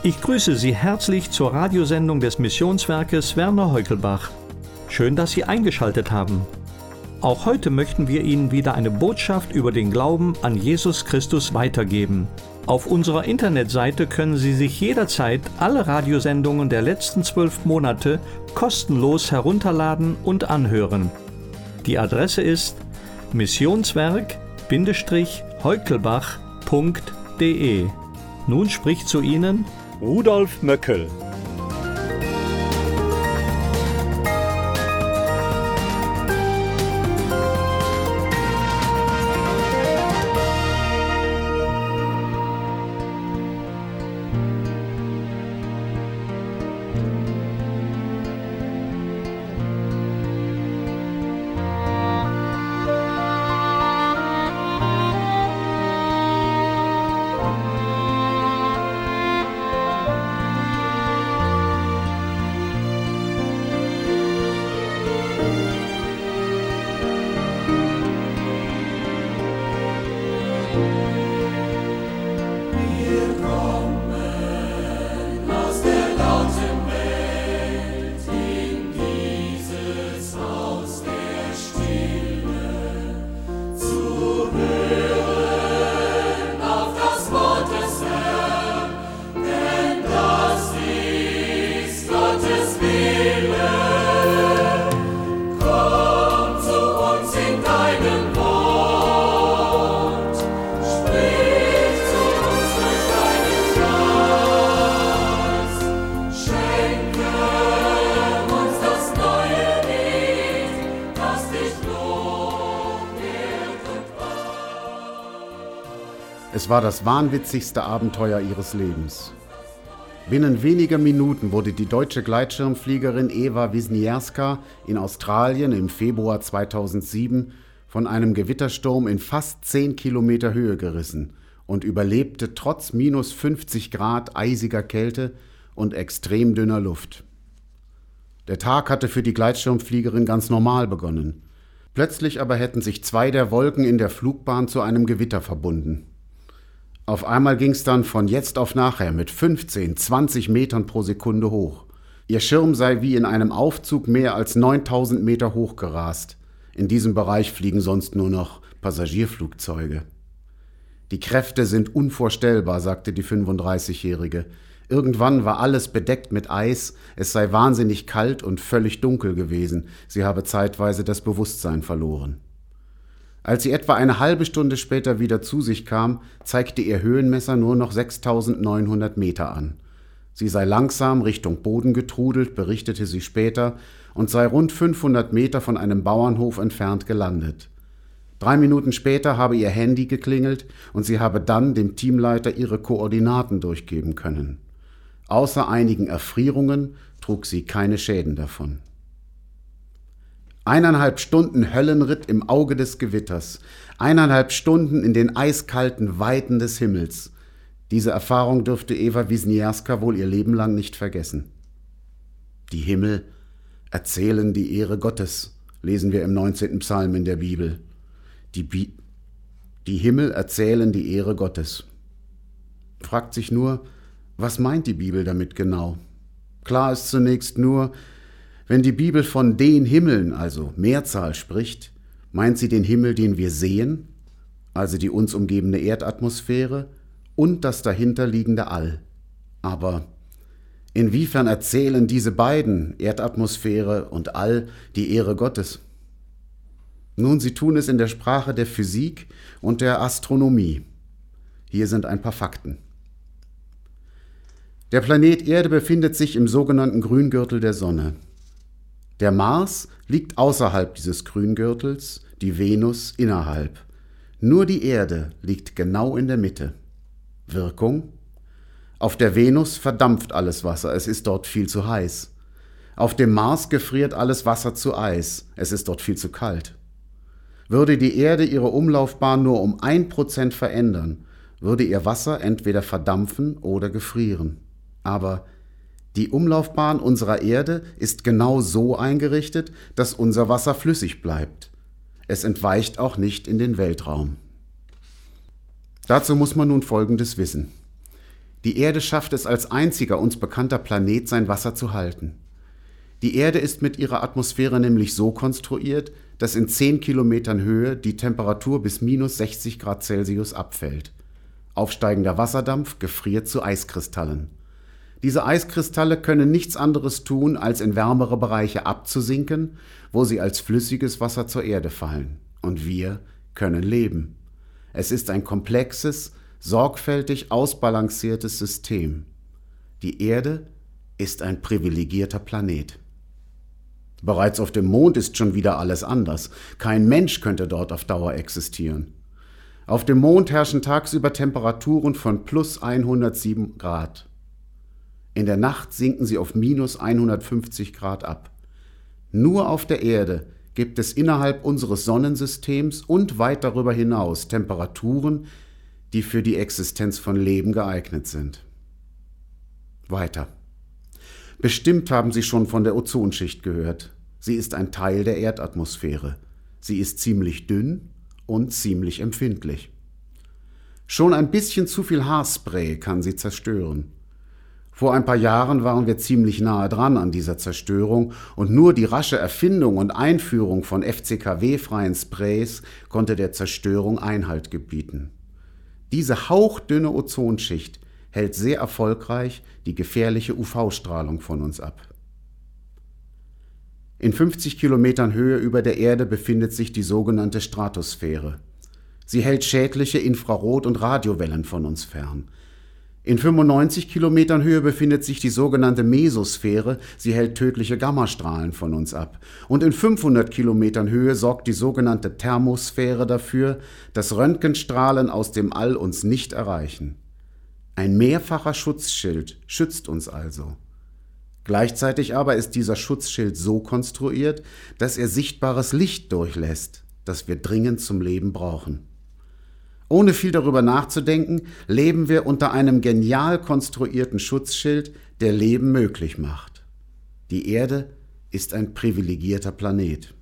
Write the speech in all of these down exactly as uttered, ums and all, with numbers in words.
Ich grüße Sie herzlich zur Radiosendung des Missionswerkes Werner Heukelbach. Schön, dass Sie eingeschaltet haben. Auch heute möchten wir Ihnen wieder eine Botschaft über den Glauben an Jesus Christus weitergeben. Auf unserer Internetseite können Sie sich jederzeit alle Radiosendungen der letzten zwölf Monate kostenlos herunterladen und anhören. Die Adresse ist missionswerk-heukelbach punkt de. Nun spricht zu Ihnen Rudolf Möckel. Es war das wahnwitzigste Abenteuer ihres Lebens. Binnen weniger Minuten wurde die deutsche Gleitschirmfliegerin Ewa Wisniewska in Australien im Februar zweitausendsieben von einem Gewittersturm in fast zehn Kilometer Höhe gerissen und überlebte trotz minus fünfzig Grad eisiger Kälte und extrem dünner Luft. Der Tag hatte für die Gleitschirmfliegerin ganz normal begonnen. Plötzlich aber hätten sich zwei der Wolken in der Flugbahn zu einem Gewitter verbunden. Auf einmal ging es dann von jetzt auf nachher mit fünfzehn, zwanzig Metern pro Sekunde hoch. Ihr Schirm sei wie in einem Aufzug mehr als neuntausend Meter hoch gerast. In diesem Bereich fliegen sonst nur noch Passagierflugzeuge. Die Kräfte sind unvorstellbar, sagte die fünfunddreißigjährige. Irgendwann war alles bedeckt mit Eis, es sei wahnsinnig kalt und völlig dunkel gewesen. Sie habe zeitweise das Bewusstsein verloren. Als sie etwa eine halbe Stunde später wieder zu sich kam, zeigte ihr Höhenmesser nur noch sechstausendneunhundert Meter an. Sie sei langsam Richtung Boden getrudelt, berichtete sie später, und sei rund fünfhundert Meter von einem Bauernhof entfernt gelandet. Drei Minuten später habe ihr Handy geklingelt und sie habe dann dem Teamleiter ihre Koordinaten durchgeben können. Außer einigen Erfrierungen trug sie keine Schäden davon. Eineinhalb Stunden Höllenritt im Auge des Gewitters, eineinhalb Stunden in den eiskalten Weiten des Himmels. Diese Erfahrung dürfte Ewa Wisniewska wohl ihr Leben lang nicht vergessen. Die Himmel erzählen die Ehre Gottes, lesen wir im neunzehnten Psalm in der Bibel. Die, Bi- die Himmel erzählen die Ehre Gottes. Fragt sich nur, was meint die Bibel damit genau? Klar ist zunächst nur, wenn die Bibel von den Himmeln, also Mehrzahl, spricht, meint sie den Himmel, den wir sehen, also die uns umgebende Erdatmosphäre und das dahinterliegende All. Aber inwiefern erzählen diese beiden, Erdatmosphäre und All, die Ehre Gottes? Nun, sie tun es in der Sprache der Physik und der Astronomie. Hier sind ein paar Fakten. Der Planet Erde befindet sich im sogenannten Grüngürtel der Sonne. Der Mars liegt außerhalb dieses Grüngürtels, die Venus innerhalb. Nur die Erde liegt genau in der Mitte. Wirkung? Auf der Venus verdampft alles Wasser, es ist dort viel zu heiß. Auf dem Mars gefriert alles Wasser zu Eis, es ist dort viel zu kalt. Würde die Erde ihre Umlaufbahn nur um ein Prozent verändern, würde ihr Wasser entweder verdampfen oder gefrieren. Aber die Umlaufbahn unserer Erde ist genau so eingerichtet, dass unser Wasser flüssig bleibt. Es entweicht auch nicht in den Weltraum. Dazu muss man nun Folgendes wissen. Die Erde schafft es als einziger uns bekannter Planet, sein Wasser zu halten. Die Erde ist mit ihrer Atmosphäre nämlich so konstruiert, dass in zehn Kilometern Höhe die Temperatur bis minus sechzig Grad Celsius abfällt. Aufsteigender Wasserdampf gefriert zu Eiskristallen. Diese Eiskristalle können nichts anderes tun, als in wärmere Bereiche abzusinken, wo sie als flüssiges Wasser zur Erde fallen. Und wir können leben. Es ist ein komplexes, sorgfältig ausbalanciertes System. Die Erde ist ein privilegierter Planet. Bereits auf dem Mond ist schon wieder alles anders. Kein Mensch könnte dort auf Dauer existieren. Auf dem Mond herrschen tagsüber Temperaturen von plus hundertsieben Grad. In der Nacht sinken sie auf minus hundertfünfzig Grad ab. Nur auf der Erde gibt es innerhalb unseres Sonnensystems und weit darüber hinaus Temperaturen, die für die Existenz von Leben geeignet sind. Weiter. Bestimmt haben Sie schon von der Ozonschicht gehört. Sie ist ein Teil der Erdatmosphäre. Sie ist ziemlich dünn und ziemlich empfindlich. Schon ein bisschen zu viel Haarspray kann sie zerstören. Vor ein paar Jahren waren wir ziemlich nahe dran an dieser Zerstörung und nur die rasche Erfindung und Einführung von F C K W-freien Sprays konnte der Zerstörung Einhalt gebieten. Diese hauchdünne Ozonschicht hält sehr erfolgreich die gefährliche U V-Strahlung von uns ab. In fünfzig Kilometern Höhe über der Erde befindet sich die sogenannte Stratosphäre. Sie hält schädliche Infrarot- und Radiowellen von uns fern. In fünfundneunzig Kilometern Höhe befindet sich die sogenannte Mesosphäre. Sie hält tödliche Gammastrahlen von uns ab. Und in fünfhundert Kilometern Höhe sorgt die sogenannte Thermosphäre dafür, dass Röntgenstrahlen aus dem All uns nicht erreichen. Ein mehrfacher Schutzschild schützt uns also. Gleichzeitig aber ist dieser Schutzschild so konstruiert, dass er sichtbares Licht durchlässt, das wir dringend zum Leben brauchen. Ohne viel darüber nachzudenken, leben wir unter einem genial konstruierten Schutzschild, der Leben möglich macht. Die Erde ist ein privilegierter Planet.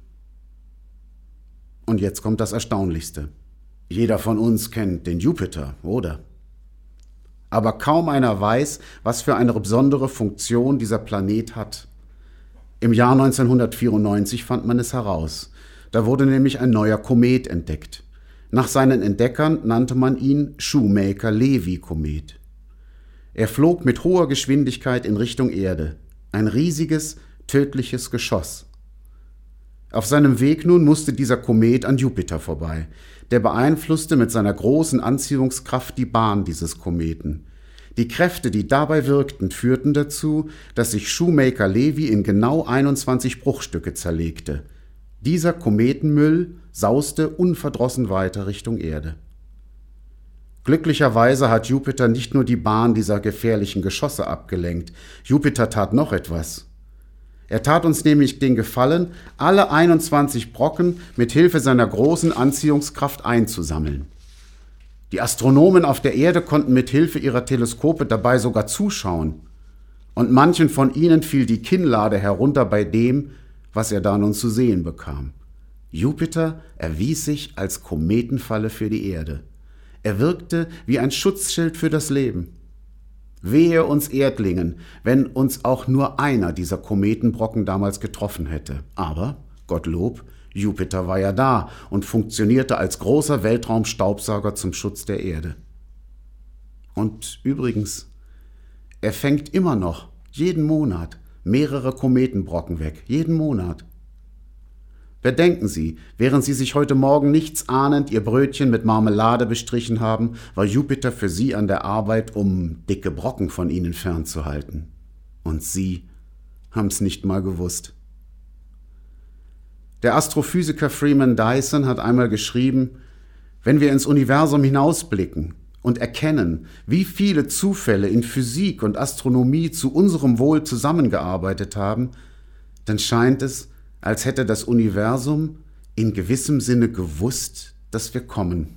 Und jetzt kommt das Erstaunlichste. Jeder von uns kennt den Jupiter, oder? Aber kaum einer weiß, was für eine besondere Funktion dieser Planet hat. Im Jahr neunzehnhundertvierundneunzig fand man es heraus. Da wurde nämlich ein neuer Komet entdeckt. Nach seinen Entdeckern nannte man ihn Shoemaker-Levy-Komet. Er flog mit hoher Geschwindigkeit in Richtung Erde. Ein riesiges, tödliches Geschoss. Auf seinem Weg nun musste dieser Komet an Jupiter vorbei. Der beeinflusste mit seiner großen Anziehungskraft die Bahn dieses Kometen. Die Kräfte, die dabei wirkten, führten dazu, dass sich Shoemaker-Levy in genau einundzwanzig Bruchstücke zerlegte. Dieser Kometenmüll sauste unverdrossen weiter Richtung Erde. Glücklicherweise hat Jupiter nicht nur die Bahn dieser gefährlichen Geschosse abgelenkt. Jupiter tat noch etwas. Er tat uns nämlich den Gefallen, alle einundzwanzig Brocken mit Hilfe seiner großen Anziehungskraft einzusammeln. Die Astronomen auf der Erde konnten mit Hilfe ihrer Teleskope dabei sogar zuschauen. Und manchen von ihnen fiel die Kinnlade herunter bei dem, was er da nun zu sehen bekam. Jupiter erwies sich als Kometenfalle für die Erde. Er wirkte wie ein Schutzschild für das Leben. Wehe uns Erdlingen, wenn uns auch nur einer dieser Kometenbrocken damals getroffen hätte. Aber, Gottlob, Jupiter war ja da und funktionierte als großer Weltraumstaubsauger zum Schutz der Erde. Und übrigens, er fängt immer noch, jeden Monat, mehrere Kometenbrocken weg, jeden Monat. Bedenken Sie, während Sie sich heute Morgen nichts ahnend Ihr Brötchen mit Marmelade bestrichen haben, war Jupiter für Sie an der Arbeit, um dicke Brocken von Ihnen fernzuhalten. Und Sie haben's nicht mal gewusst. Der Astrophysiker Freeman Dyson hat einmal geschrieben, wenn wir ins Universum hinausblicken und erkennen, wie viele Zufälle in Physik und Astronomie zu unserem Wohl zusammengearbeitet haben, dann scheint es, als hätte das Universum in gewissem Sinne gewusst, dass wir kommen.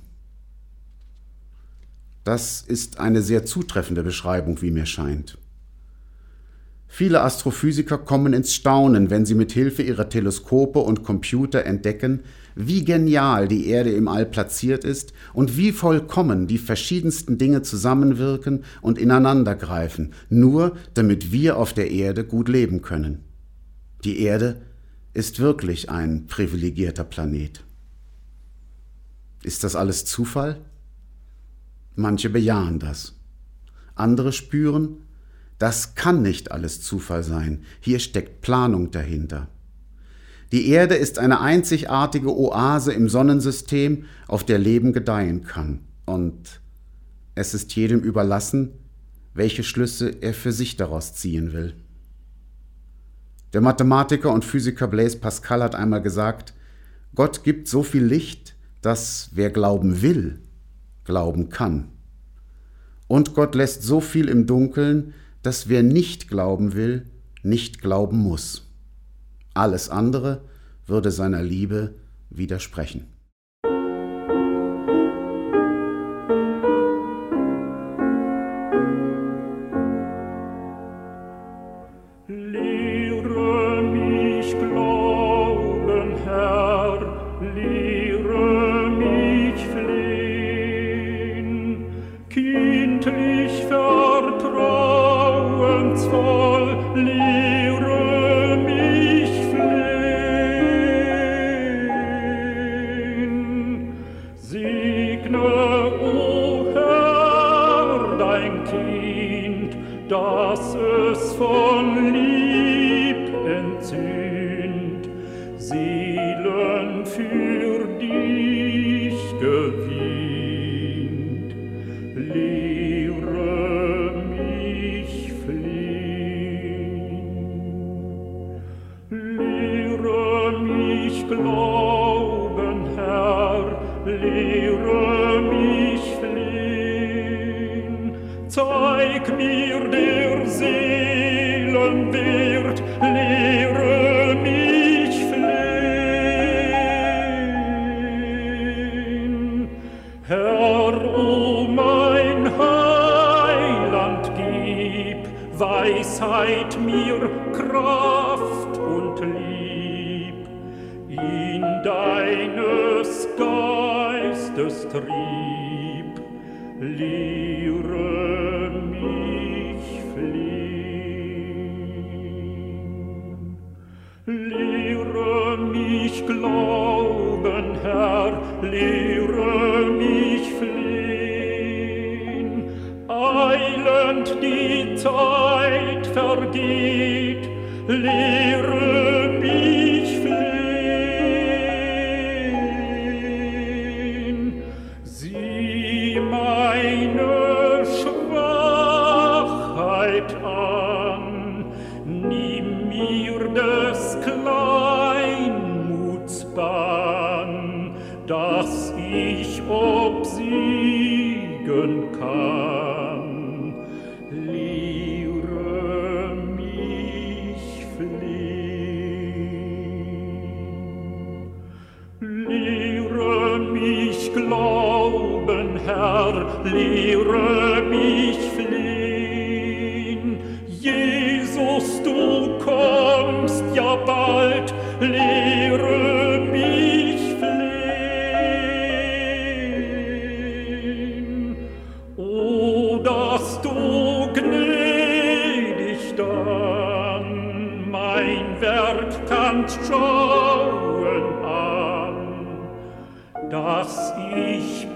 Das ist eine sehr zutreffende Beschreibung, wie mir scheint. Viele Astrophysiker kommen ins Staunen, wenn sie mit Hilfe ihrer Teleskope und Computer entdecken, wie genial die Erde im All platziert ist und wie vollkommen die verschiedensten Dinge zusammenwirken und ineinandergreifen, nur damit wir auf der Erde gut leben können. Die Erde ist wirklich ein privilegierter Planet. Ist das alles Zufall? Manche bejahen das. Andere spüren, das kann nicht alles Zufall sein. Hier steckt Planung dahinter. Die Erde ist eine einzigartige Oase im Sonnensystem, auf der Leben gedeihen kann. Und es ist jedem überlassen, welche Schlüsse er für sich daraus ziehen will. Der Mathematiker und Physiker Blaise Pascal hat einmal gesagt, Gott gibt so viel Licht, dass wer glauben will, glauben kann. Und Gott lässt so viel im Dunkeln, dass wer nicht glauben will, nicht glauben muss. Alles andere würde seiner Liebe widersprechen. Lehre mich glauben, Herr, lehre mich flehen, kindlich vertrauensvoll, lehre mich flehen. Segne, o Herr, dein Kind, dass es von Lieb entzündt, Seelen für dich gewinnt. Lehre mich fliehen. Lehre mich glauben, Herr, lehre mich fliehen. Zeig mir der Seelen Wert, lehre mich flehen. Herr, o mein Heiland, gib Weisheit mir, Kraft und Lieb, in deines Geistes Trieb, lehre mich fliehen. Lehre mich glauben, Herr, lehre mich fliehen. Eilend die Zeit vergeht, lehre mich fliehen. Sieh meine Schwachheit an, nimm mir des Kleinmuts Bann, dass ich obsiegen kann. Lehre mich fliehen. Lehre mich glauben, Herr, lehre mich fliehen. Jesus, du kommst ja bald, lehre mich fliehen. O, dass du gnädig dann mein Werk kannst schauen an, dass ich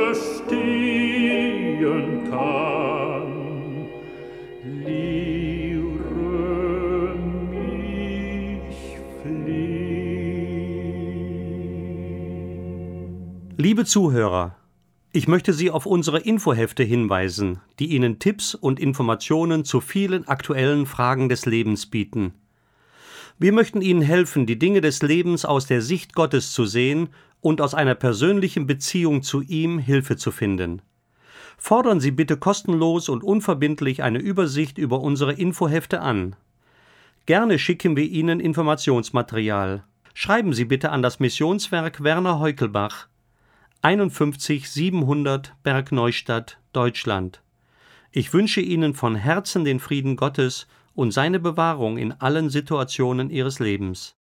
bestehen kann. Lehre mich fliehen. Liebe Zuhörer, ich möchte Sie auf unsere Infohefte hinweisen, die Ihnen Tipps und Informationen zu vielen aktuellen Fragen des Lebens bieten. Wir möchten Ihnen helfen, die Dinge des Lebens aus der Sicht Gottes zu sehen und aus einer persönlichen Beziehung zu ihm Hilfe zu finden. Fordern Sie bitte kostenlos und unverbindlich eine Übersicht über unsere Infohefte an. Gerne schicken wir Ihnen Informationsmaterial. Schreiben Sie bitte an das Missionswerk Werner Heukelbach, einundfünfzig siebenhundert Bergneustadt, Deutschland. Ich wünsche Ihnen von Herzen den Frieden Gottes und seine Bewahrung in allen Situationen ihres Lebens.